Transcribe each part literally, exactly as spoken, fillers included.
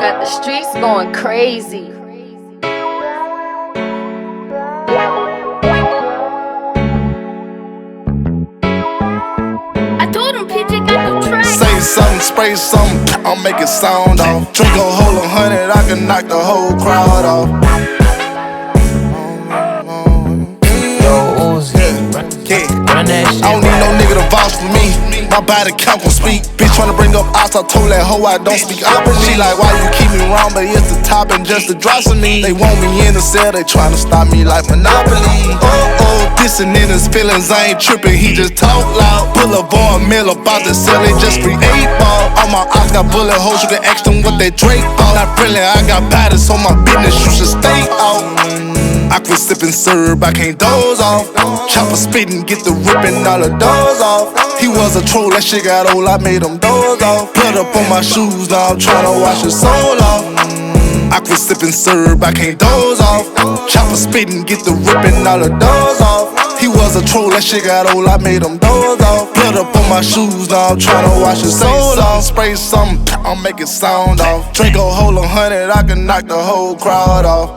Got the streets going crazy. I told him P J got the track. Say something, spray something, I'll make it sound off. Drink a whole hundred, I can knock the whole crowd off. Yo, Uzi, Yeah. run that shit. I don't need no nigga to vouch for me. My body count gon' speak. Bitch tryna bring up odds, I told that hoe I don't speak opposite. She like, why you keep me round, but it's the top and just the drops of me. They want me in the cell, they tryna stop me like Monopoly. Oh oh, dissing in his feelings, I ain't tripping, he just talk loud. Pull a bar mill about to sell it, just free eight ball. All my odds got bullet holes, you can ask them what they Drake on. Not friendly, I got batters on my business, you should stay out. I quit sippin' syrup, I can't doze off. Chopper spittin', get the rippin' all the doors off. He was a troll, that shit got old, I made him doze off. Blood up on my shoes, now I'm tryna wash his soul off. I quit sippin' syrup, I can't doze off. Chopper spittin', get the rippin' all the doors off. He was a troll, that shit got old, I made him doze off. Blood up on my shoes, now I'm tryna wash his soul off. Spray something, I'll make it sound off. Drink a whole hundred, I can knock the whole crowd off.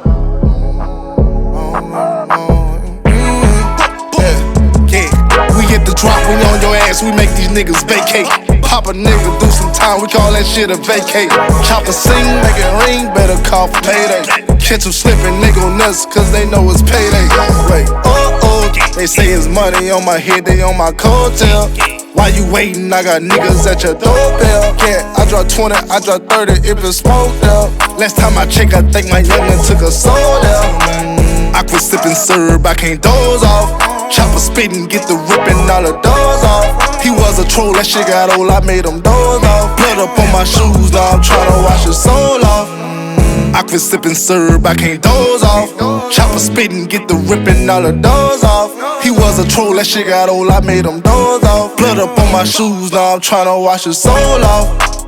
Hit the drop, we on your ass, we make these niggas vacate. Pop a nigga, do some time, we call that shit a vacate. Chopper sing, make it ring, better call for payday. Catch them slipping, nigga nuts, cause they know it's payday. Wait, oh oh, they say it's money on my head, they on my coattail. Why you waiting? I got niggas at your doorbell. Yeah, I drop twenty, I drop thirty if it's smoked out. Last time I checked, I think my youngin' took a soul out. I quit sippin' syrup, I can't doze off. Chopper spittin', get the rippin' all the doors off. He was a troll, that shit got old, I made him doze off. Blood up on my shoes, now I'm tryna wash his soul off. I quit sippin' syrup, I can't doze off. Chopper spittin', get the rippin' all the doors off. He was a troll, that shit got old, I made him doze off. Blood up on my shoes, now I'm tryna wash his soul off.